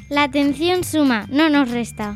La atención suma, no nos resta.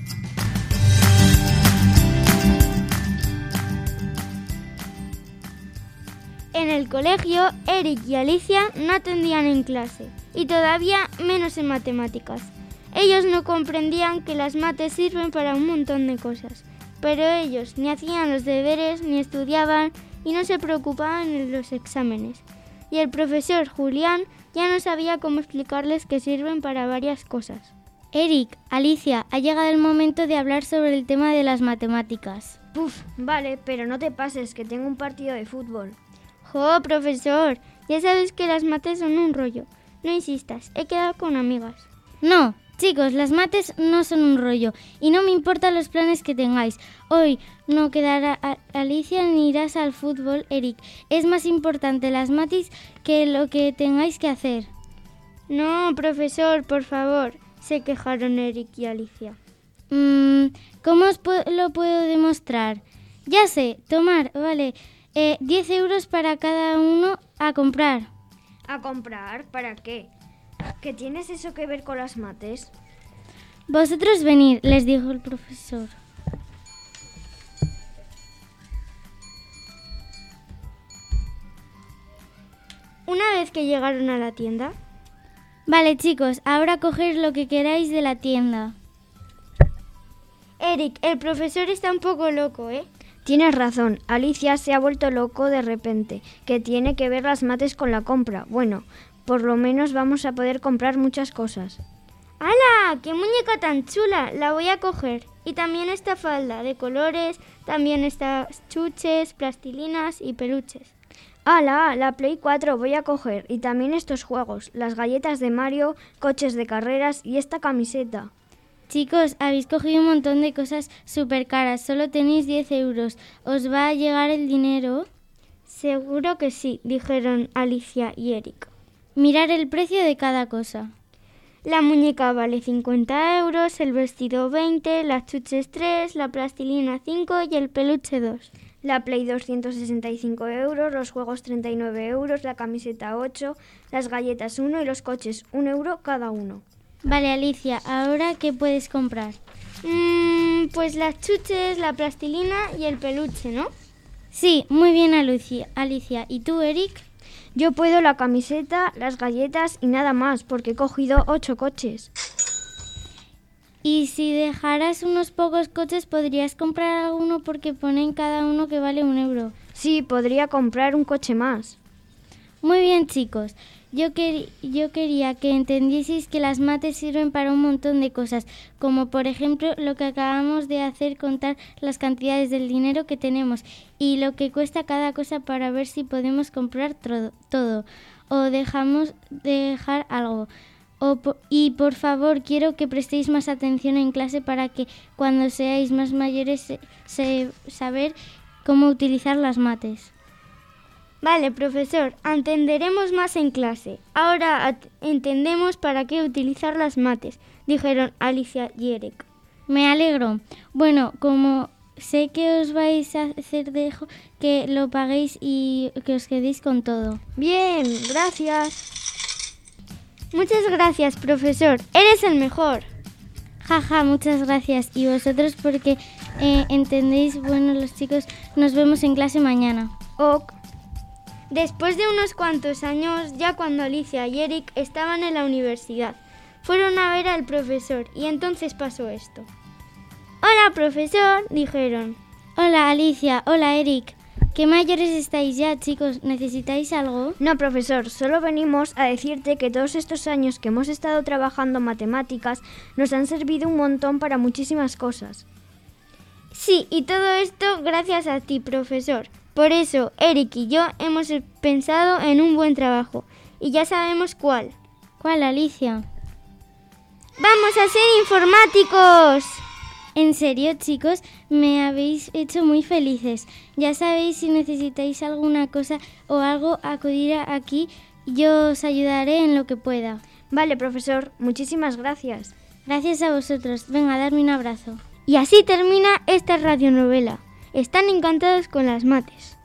En el colegio, Eric y Alicia no atendían en clase, y todavía menos en matemáticas. Ellos no comprendían que las mates sirven para un montón de cosas, pero ellos ni hacían los deberes, ni estudiaban, y no se preocupaban en los exámenes. Y el profesor Julián ya no sabía cómo explicarles que sirven para varias cosas. Eric, Alicia, ha llegado el momento de hablar sobre el tema de las matemáticas. Vale, pero no te pases, que tengo un partido de fútbol. ¡Jo, profesor! Ya sabes que las mates son un rollo. No insistas, he quedado con amigas. No, chicos, las mates no son un rollo y no me importan los planes que tengáis. Hoy no quedará Alicia ni irás al fútbol, Eric. Es más importante las mates que lo que tengáis que hacer. No, profesor, por favor, se quejaron Eric y Alicia. ¿Cómo lo puedo demostrar? Ya sé, tomar, vale. 10 euros para cada uno a comprar. ¿A comprar? ¿Para qué? ¿Qué tienes eso que ver con las mates? Vosotros venid, les dijo el profesor. Una vez que llegaron a la tienda... Vale, chicos, ahora coged lo que queráis de la tienda. Eric, el profesor está un poco loco, ¿eh? Tienes razón, Alicia se ha vuelto loco de repente, que tiene que ver las mates con la compra. Bueno, por lo menos vamos a poder comprar muchas cosas. ¡Hala! ¡Qué muñeca tan chula! La voy a coger. Y también esta falda de colores, también estas chuches, plastilinas y peluches. ¡Hala! La Play 4 voy a coger. Y también estos juegos, las galletas de Mario, coches de carreras y esta camiseta. Chicos, habéis cogido un montón de cosas súper caras. Solo tenéis 10 euros. ¿Os va a llegar el dinero? Seguro que sí, dijeron Alicia y Eric. Mirar el precio de cada cosa. La muñeca vale 50 euros, el vestido 20, las chuches 3, la plastilina 5 y el peluche 2. La Play 265 euros, los juegos 39 euros, la camiseta 8, las galletas 1 y los coches 1 euro cada uno. Vale, Alicia, ¿ahora qué puedes comprar? Pues las chuches, la plastilina y el peluche, ¿no? Sí, muy bien, Alicia. ¿Y tú, Eric? Yo puedo la camiseta, las galletas y nada más, porque he cogido 8 coches. Y si dejaras unos pocos coches, podrías comprar alguno porque ponen cada uno que vale 1 euro. Sí, podría comprar un coche más. Muy bien, chicos. Yo quería que entendieseis que las mates sirven para un montón de cosas, como por ejemplo lo que acabamos de hacer, contar las cantidades del dinero que tenemos y lo que cuesta cada cosa para ver si podemos comprar todo o dejamos de dejar algo. Y por favor, quiero que prestéis más atención en clase para que cuando seáis más mayores saber cómo utilizar las mates. Vale, profesor, entenderemos más en clase. Ahora entendemos para qué utilizar las mates, dijeron Alicia y Eric. Me alegro. Bueno, como sé que os vais a hacer, dejo que lo paguéis y que os quedéis con todo. Bien, gracias. Muchas gracias, profesor. Eres el mejor. Jaja, muchas gracias. Y vosotros porque entendéis. Bueno, los chicos, nos vemos en clase mañana. Ok. Después de unos cuantos años, ya cuando Alicia y Eric estaban en la universidad, fueron a ver al profesor y entonces pasó esto. «Hola, profesor», dijeron. «Hola, Alicia. Hola, Eric. ¿Qué mayores estáis ya, chicos? ¿Necesitáis algo?» No, profesor, solo venimos a decirte que todos estos años que hemos estado trabajando matemáticas nos han servido un montón para muchísimas cosas. Sí, y todo esto gracias a ti, profesor. Por eso, Eric y yo hemos pensado en un buen trabajo. Y ya sabemos cuál. ¿Cuál, Alicia? ¡Vamos a ser informáticos! En serio, chicos, me habéis hecho muy felices. Ya sabéis, si necesitáis alguna cosa o algo, acudir aquí. Yo os ayudaré en lo que pueda. Vale, profesor, muchísimas gracias. Gracias a vosotros. Venga, darme un abrazo. Y así termina esta radionovela. Están encantados con las mates.